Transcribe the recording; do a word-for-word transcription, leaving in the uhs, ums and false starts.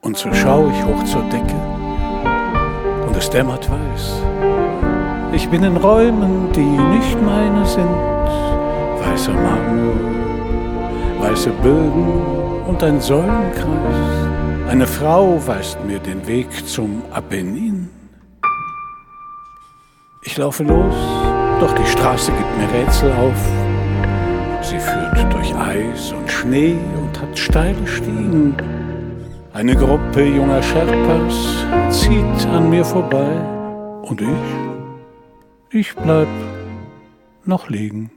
Und so schau ich hoch zur Decke und es dämmert weiß. Ich bin in Räumen, die nicht meine sind. Weißer Marmor, weiße Böden und ein Säulenkreis. Eine Frau weist mir den Weg zum Apennin. Ich laufe los, doch die Straße gibt mir Rätsel auf. Sie führt durch Eis und Schnee und hat steile Stiegen. Eine Gruppe junger Sherpas zieht an mir vorbei. Und ich, ich bleib noch liegen.